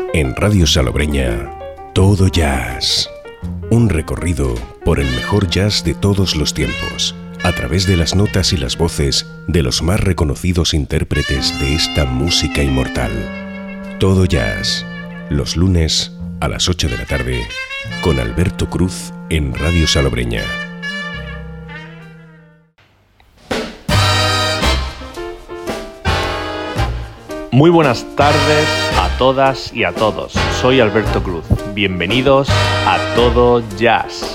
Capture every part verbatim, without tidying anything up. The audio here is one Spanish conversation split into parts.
En Radio Salobreña, Todo Jazz. Un recorrido por el mejor jazz de todos los tiempos, a través de las notas y las voces de los más reconocidos intérpretes de esta música inmortal. Todo Jazz, los lunes a las ocho de la tarde, con Alberto Cruz en Radio Salobreña. Muy buenas tardes a todas y a todos. Soy Alberto Cruz. Bienvenidos a Todo Jazz.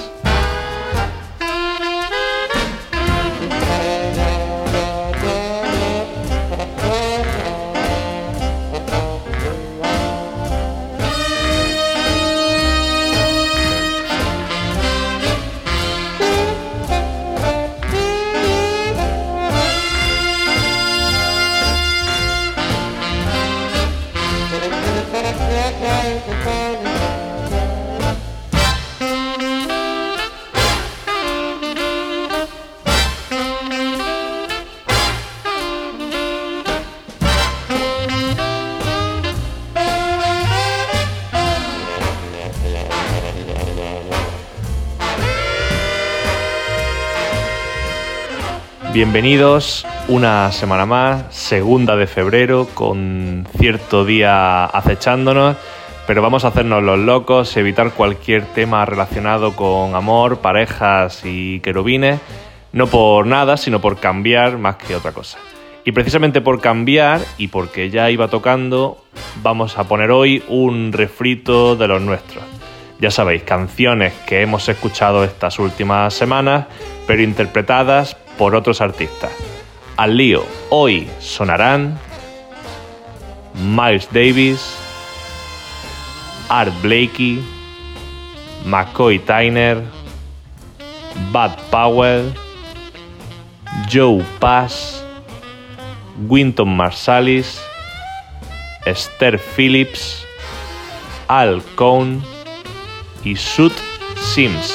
Bienvenidos una semana más, segunda de febrero, con cierto día acechándonos, pero vamos a hacernos los locos, evitar cualquier tema relacionado con amor, parejas y querubines, no por nada, sino por cambiar más que otra cosa. Y precisamente por cambiar, y porque ya iba tocando, vamos a poner hoy un refrito de los nuestros. Ya sabéis, canciones que hemos escuchado estas últimas semanas, pero interpretadas por otros artistas. Al lío, hoy sonarán Miles Davis, Art Blakey, McCoy Tyner, Bud Powell, Joe Pass, Wynton Marsalis, Esther Phillips, Al Cohn y Sud Sims.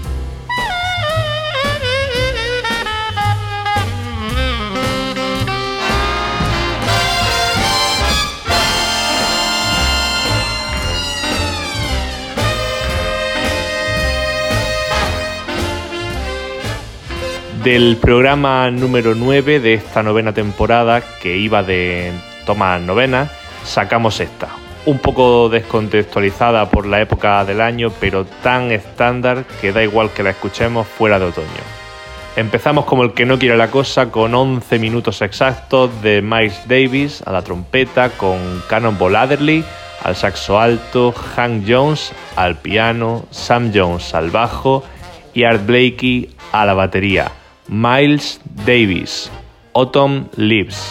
Del programa número nueve de esta novena temporada, que iba de tomas novenas, sacamos esta, un poco descontextualizada por la época del año, pero tan estándar que da igual que la escuchemos fuera de otoño. Empezamos como el que no quiere la cosa, con once minutos exactos de Miles Davis a la trompeta, con Cannonball Adderley al saxo alto, Hank Jones al piano, Sam Jones al bajo y Art Blakey a la batería. Miles Davis, Autumn Leaves.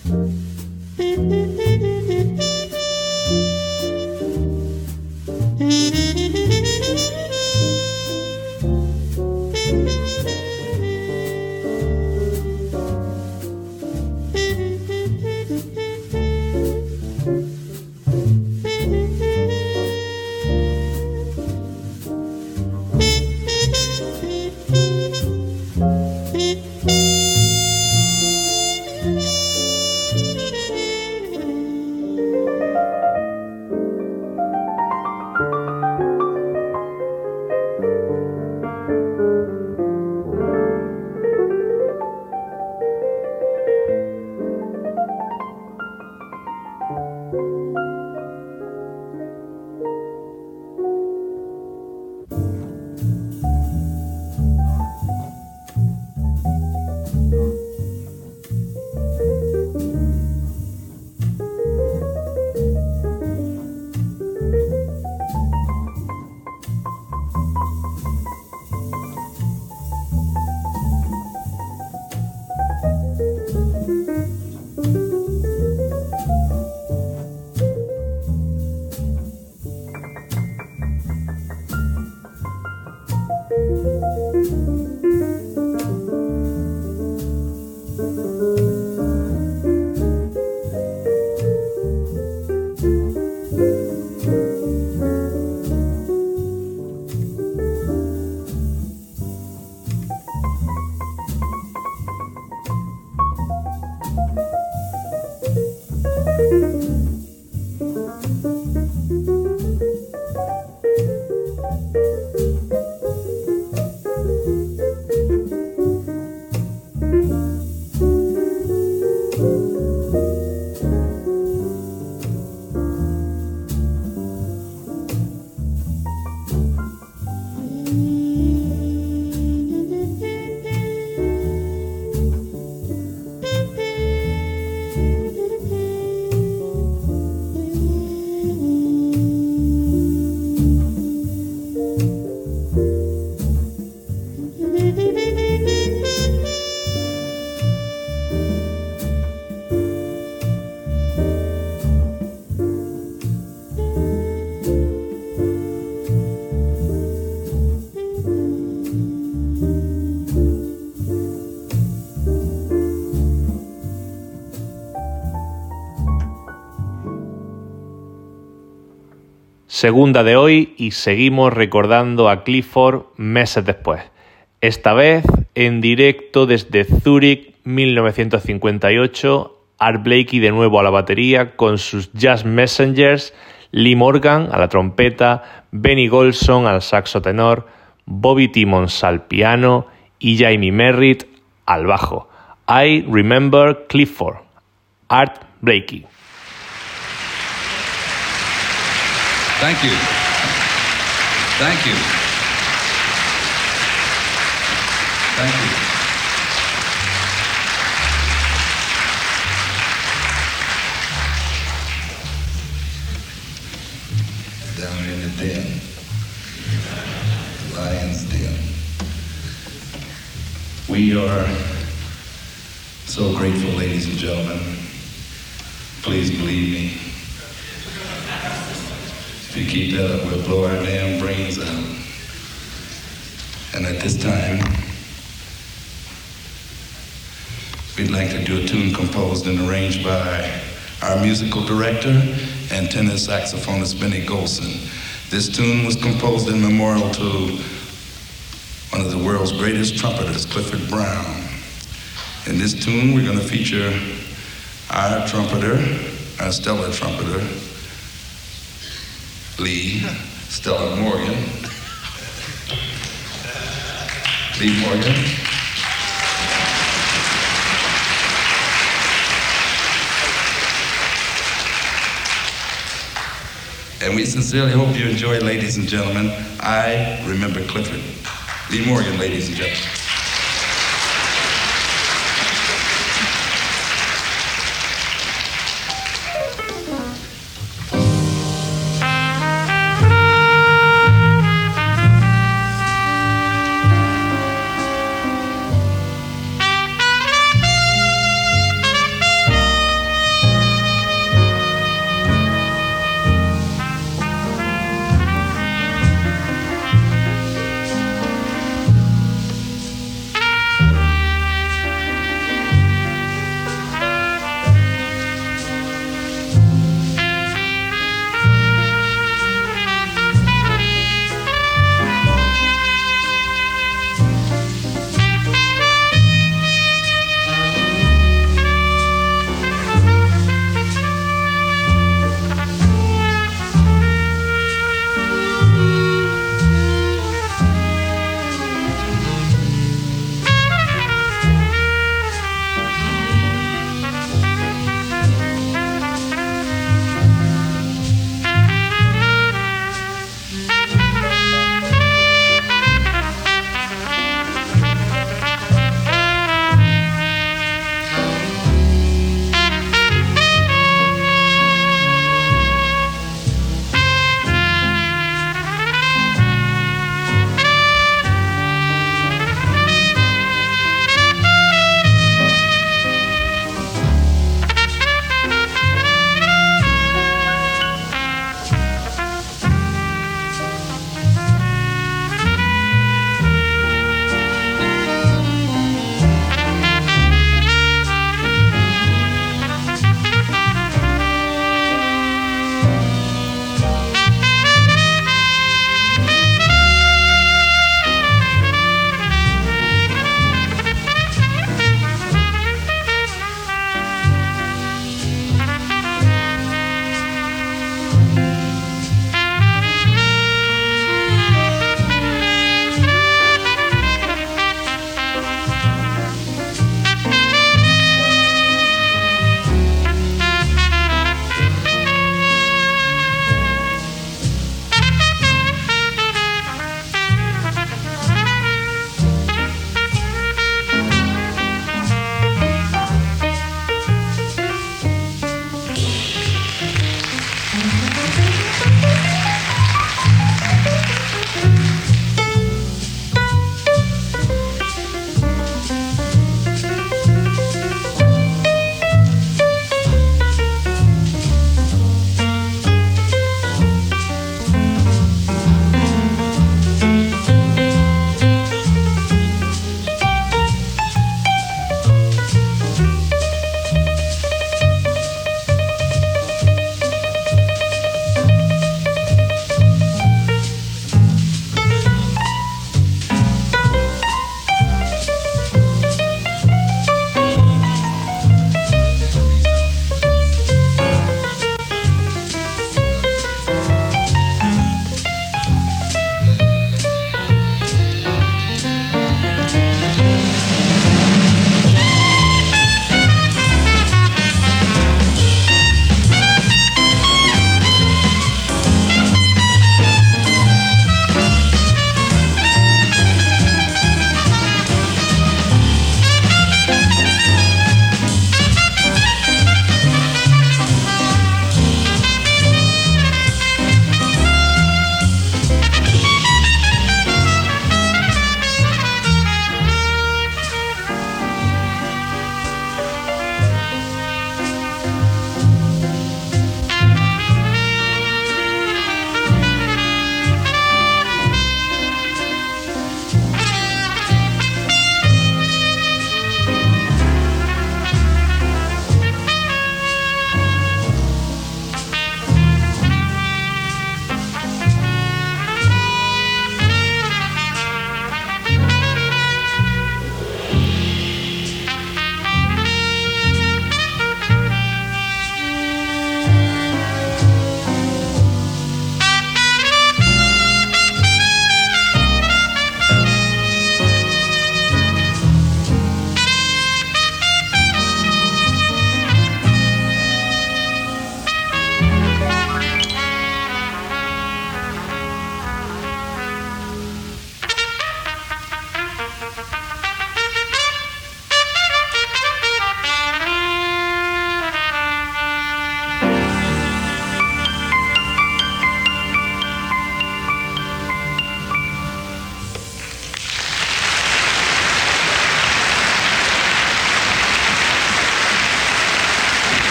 Segunda de hoy y seguimos recordando a Clifford meses después. Esta vez en directo desde Zúrich mil novecientos cincuenta y ocho, Art Blakey de nuevo a la batería con sus Jazz Messengers, Lee Morgan a la trompeta, Benny Golson al saxo tenor, Bobby Timmons al piano y Jamie Merritt al bajo. I Remember Clifford, Art Blakey. Thank you. Thank you. Thank you. Down in the den, lion's den. We are so grateful, ladies and gentlemen. Please believe me. If you keep that up, we'll blow our damn brains out. And at this time, we'd like to do a tune composed and arranged by our musical director and tenor saxophonist Benny Golson. This tune was composed in memorial to one of the world's greatest trumpeters, Clifford Brown. In this tune, we're going to feature our trumpeter, our stellar trumpeter, Lee Stella Morgan. Lee Morgan. And we sincerely hope you enjoy, ladies and gentlemen. I Remember Clifford. Lee Morgan, ladies and gentlemen.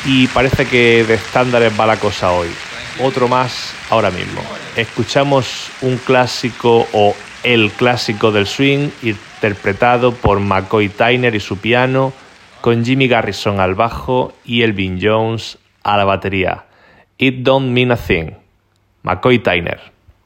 y parece que de estándares va la cosa hoy. Otro más ahora mismo. Escuchamos un clásico o el clásico del swing interpretado por McCoy Tyner y su piano, con Jimmy Garrison al bajo y Elvin Jones a la batería. It Don't Mean a Thing. McCoy Tyner.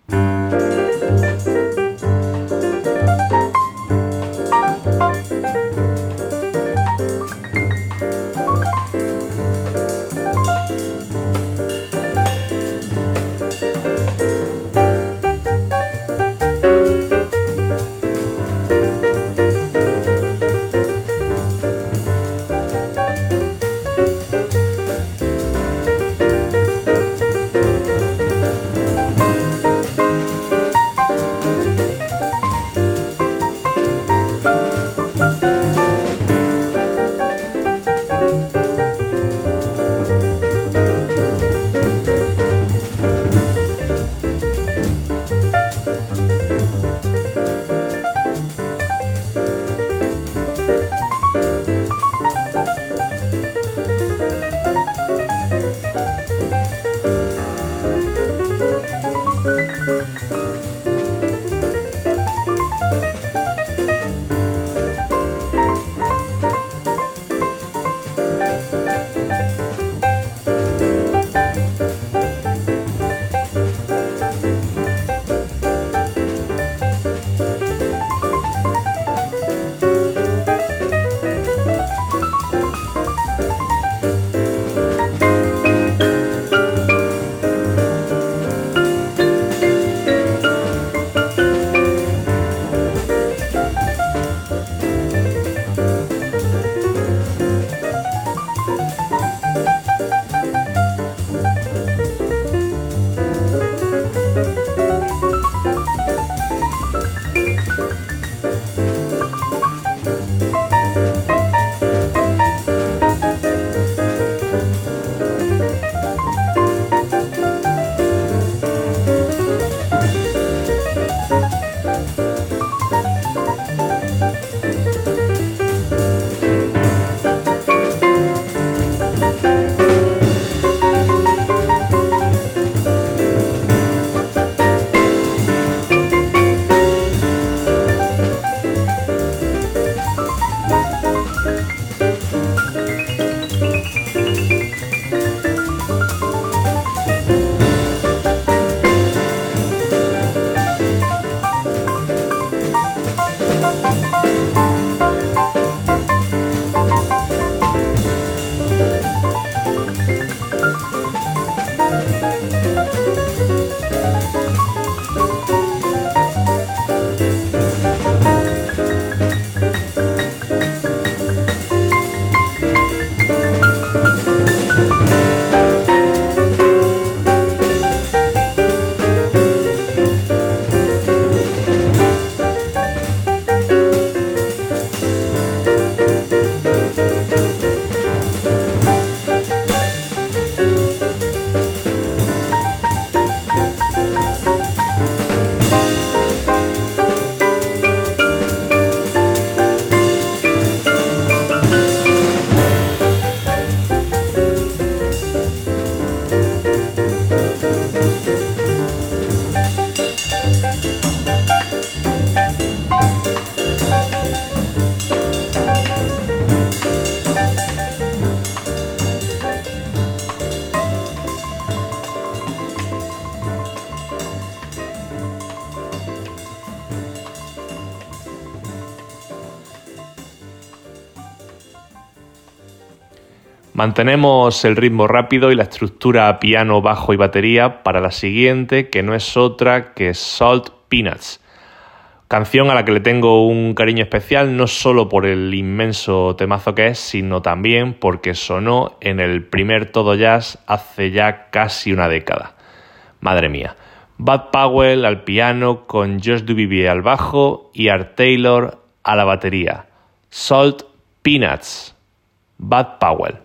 Mantenemos el ritmo rápido y la estructura piano, bajo y batería para la siguiente, que no es otra que Salt Peanuts. Canción a la que le tengo un cariño especial, no solo por el inmenso temazo que es, sino también porque sonó en el primer Todo Jazz hace ya casi una década. Madre mía. Bud Powell al piano con Josh Duvivier al bajo y Art Taylor a la batería. Salt Peanuts. Bud Powell.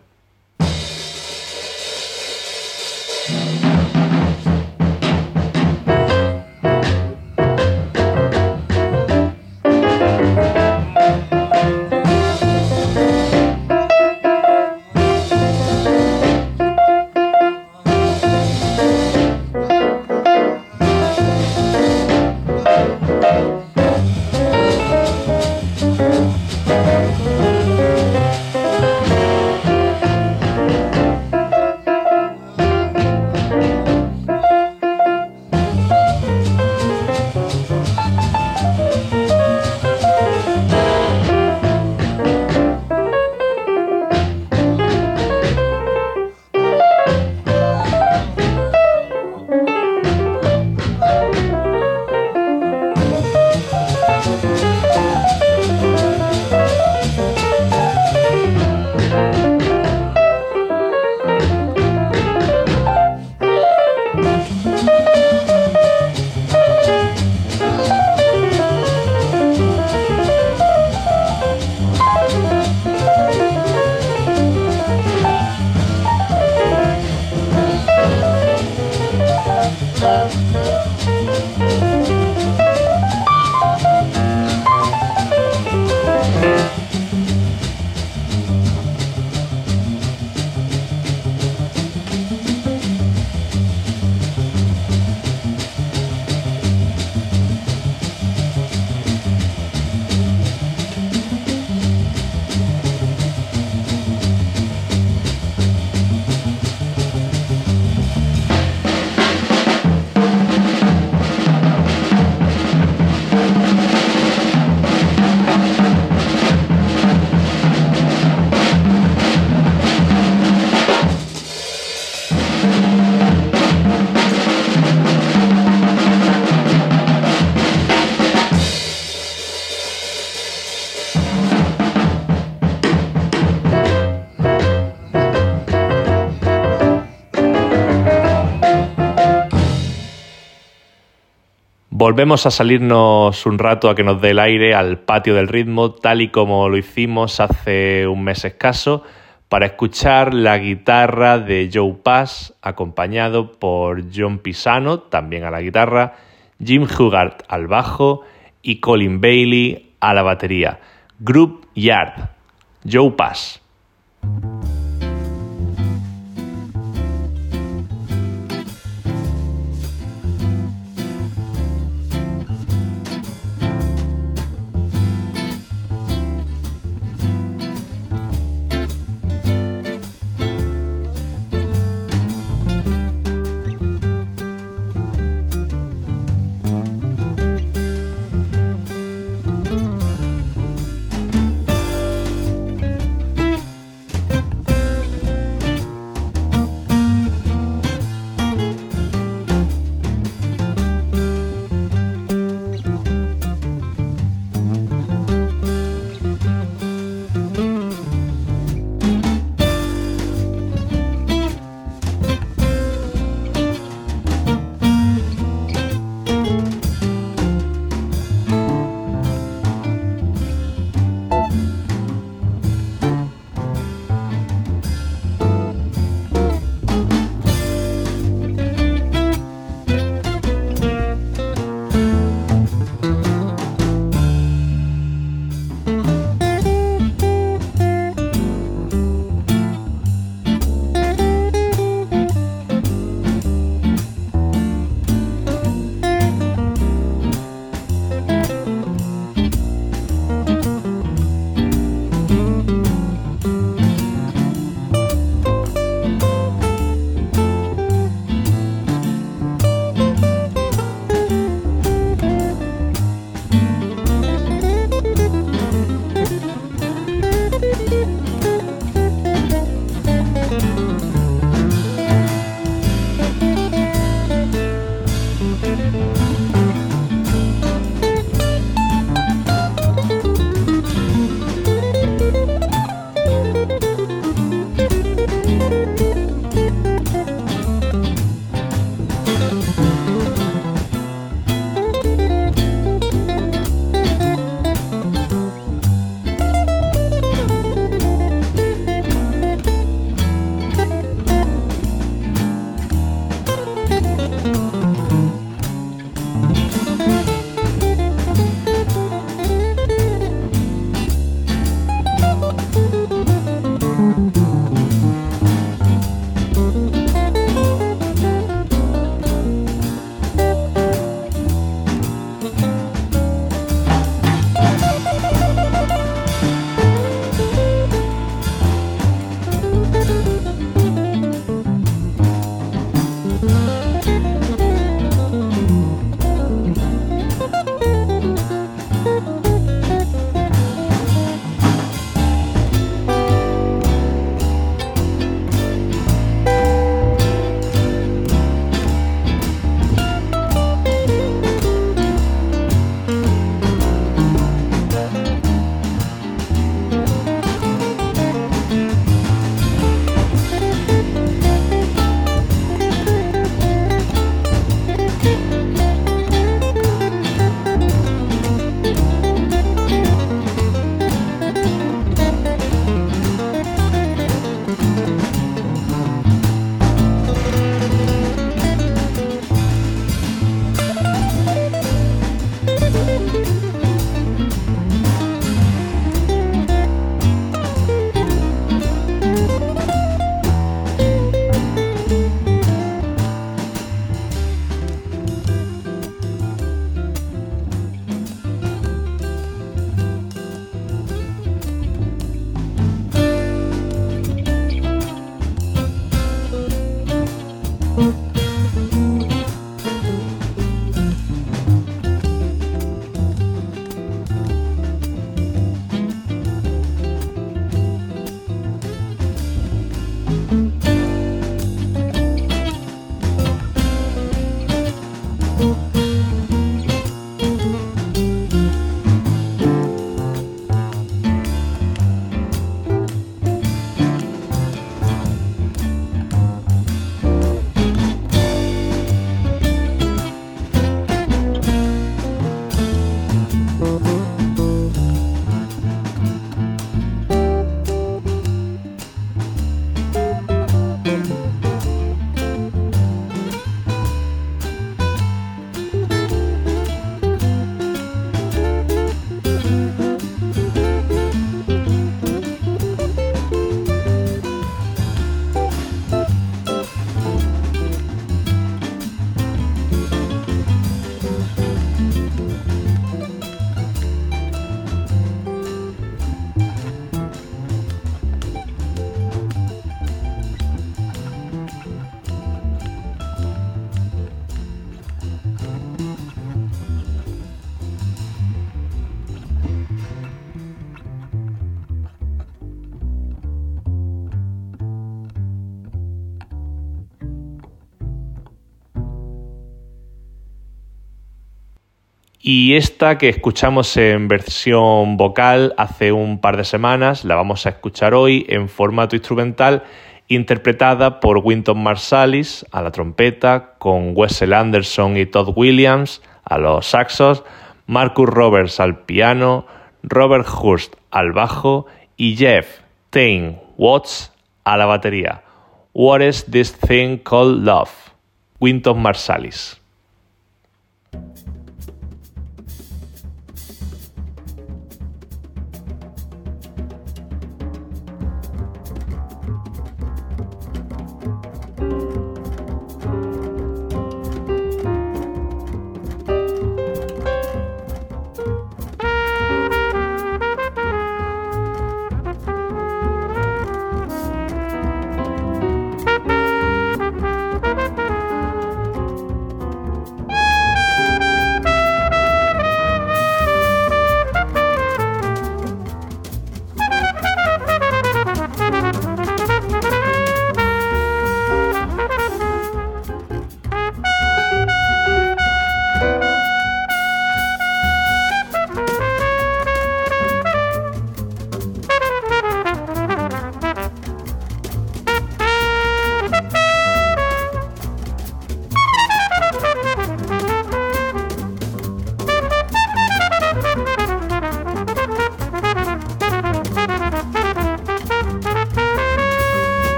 Volvemos a salirnos un rato a que nos dé el aire al patio del ritmo, tal y como lo hicimos hace un mes escaso, para escuchar la guitarra de Joe Pass, acompañado por John Pisano, también a la guitarra, Jim Hughart al bajo y Colin Bailey a la batería. Group Yard, Joe Pass. Y esta que escuchamos en versión vocal hace un par de semanas, la vamos a escuchar hoy en formato instrumental, interpretada por Wynton Marsalis a la trompeta, con Wessel Anderson y Todd Williams a los saxos, Marcus Roberts al piano, Robert Hurst al bajo y Jeff Tain Watts a la batería. What is this thing called love? Wynton Marsalis.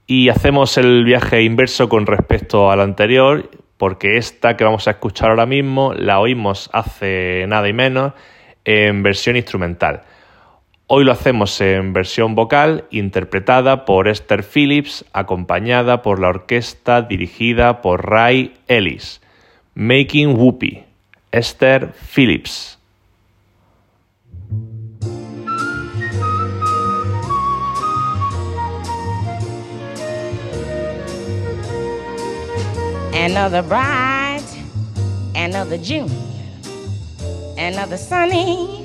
Y hacemos el viaje inverso con respecto al anterior, porque esta que vamos a escuchar ahora mismo la oímos hace nada y menos en versión instrumental. Hoy lo hacemos en versión vocal, interpretada por Esther Phillips, acompañada por la orquesta dirigida por Ray Ellis. Making Whoopee, Esther Phillips. Another bright, another June, another sunny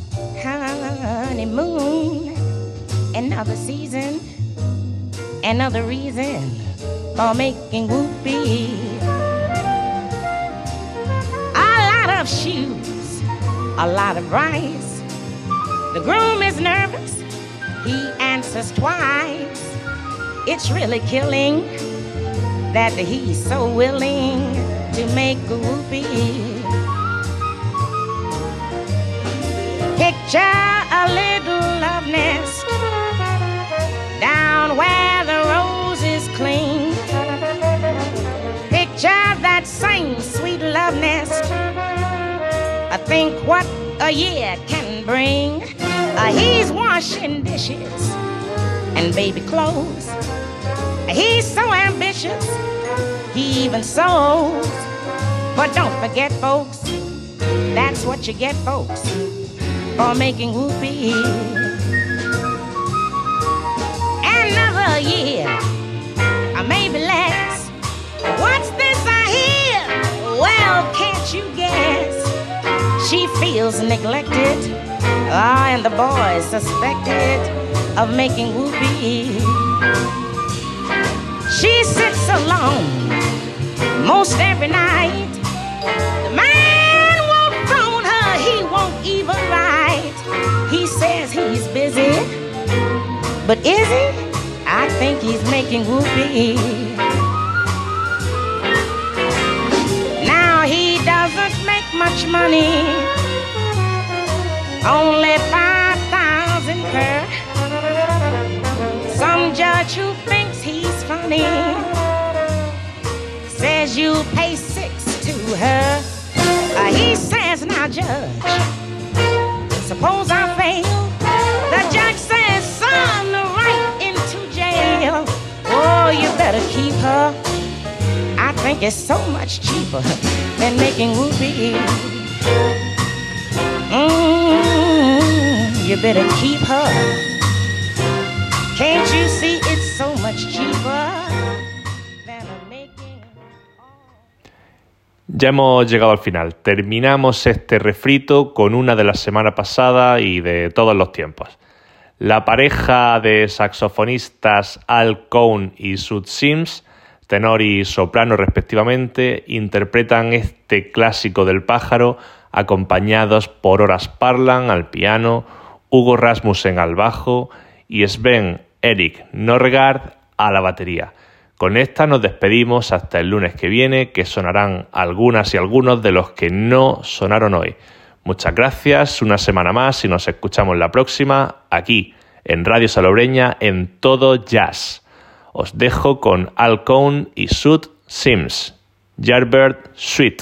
honeymoon, another season, another reason for making whoopee. A lot of shoes, a lot of rice. The groom is nervous, he answers twice. It's really killing that he's so willing to make a whoopee. Picture a little love nest down where the roses cling. Picture that same sweet love nest. I think what a year can bring. Uh, he's washing dishes and baby clothes. He's so ambitious, he even sews. But don't forget, folks, that's what you get, folks, for making whoopee. Another year, or maybe less. What's this I hear? Well, can't you guess? She feels neglected, ah, and the boys suspected of making whoopee. She sits alone most every night. The man won't phone her, he won't even write. He says he's busy, but is he? I think he's making whoopee. Now he doesn't make much money, only five thousand per. Some judge who thinks he's funny says you pay six to her. Uh, he says, now judge, suppose I fail. The judge says, son, right into jail. Oh, you better keep her. I think it's so much cheaper than making whoopee. Mm, you better keep her. Can't you see it's so much cheaper than making? Ya hemos llegado al final. Terminamos este refrito con una de la semana pasada y de todos los tiempos. La pareja de saxofonistas Al Cohn y Sud Sims, tenor y soprano respectivamente, interpretan este clásico del pájaro acompañados por Horace Parlan al piano, Hugo Rasmussen al bajo y Sven Erik Norgard a la batería. Con esta nos despedimos hasta el lunes que viene, que sonarán algunas y algunos de los que no sonaron hoy. Muchas gracias, una semana más y nos escuchamos la próxima aquí en Radio Salobreña en Todo Jazz. Os dejo con Al Cohn y Sud Sims, Yardbird Suite.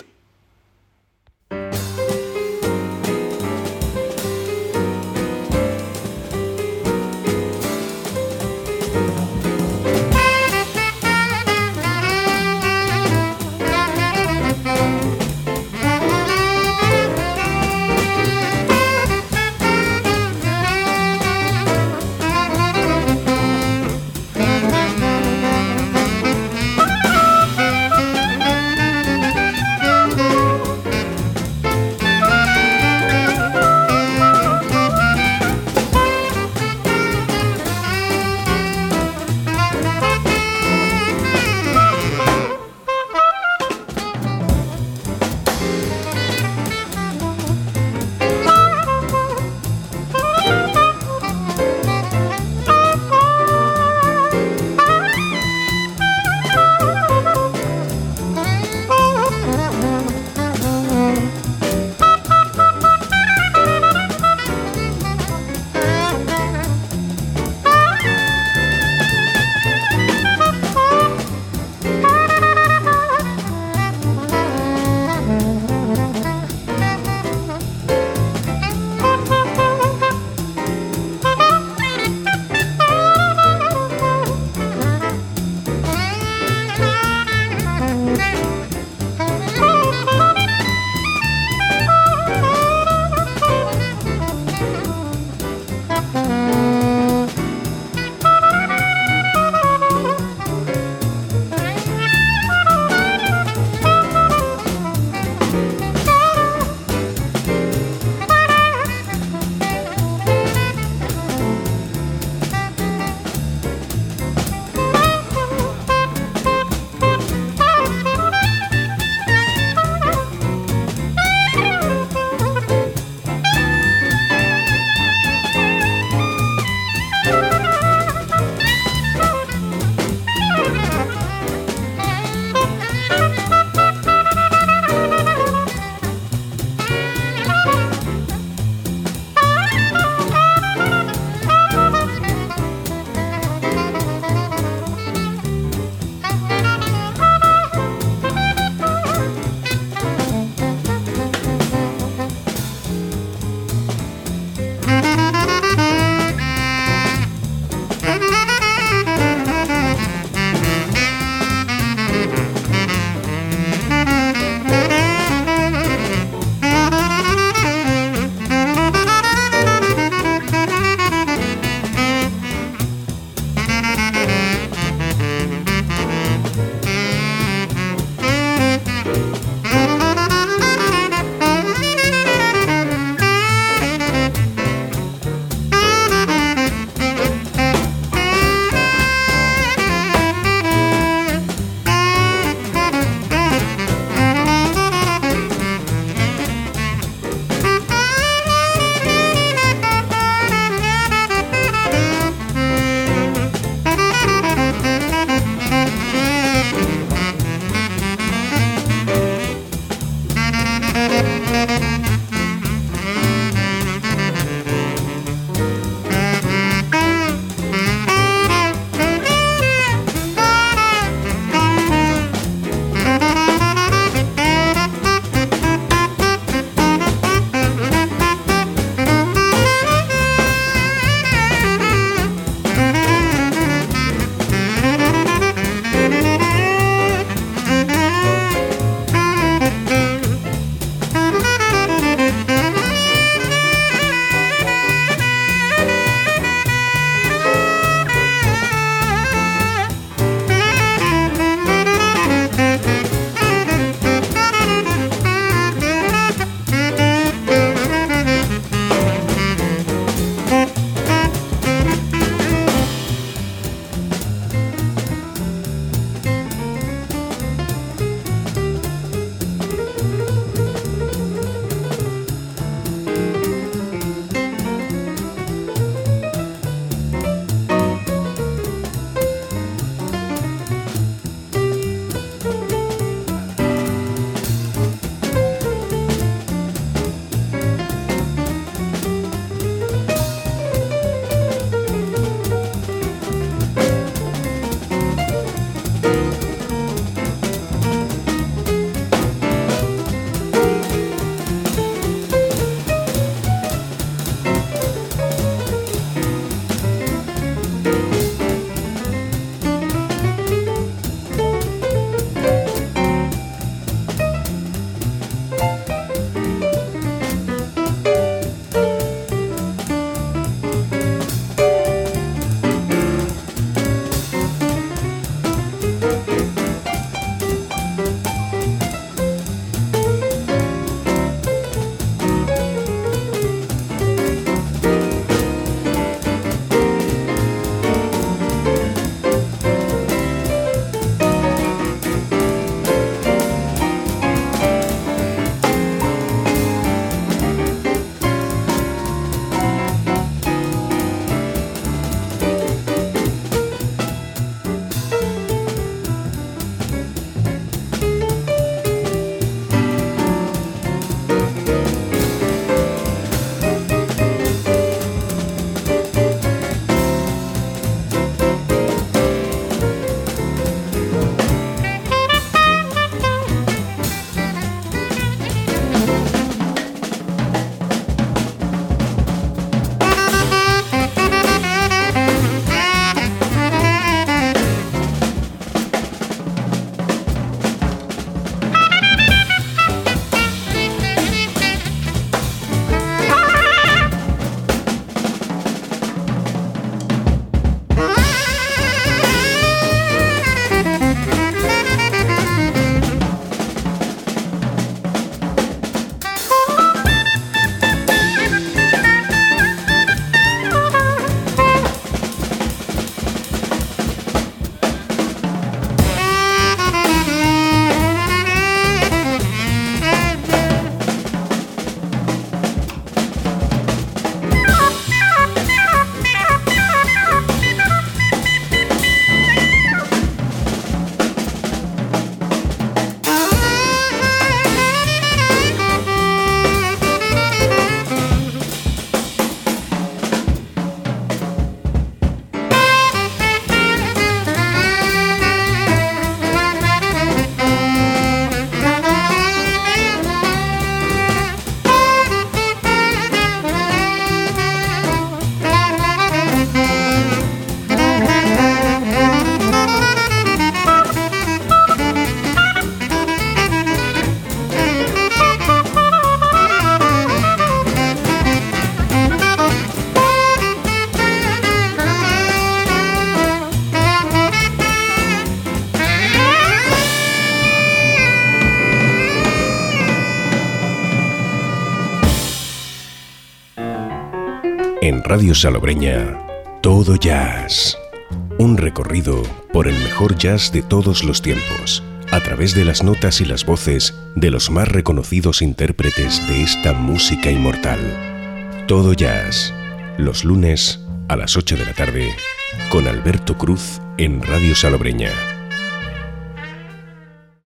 En Radio Salobreña, Todo Jazz. Un recorrido por el mejor jazz de todos los tiempos, a través de las notas y las voces de los más reconocidos intérpretes de esta música inmortal. Todo Jazz, los lunes a las ocho de la tarde, con Alberto Cruz en Radio Salobreña.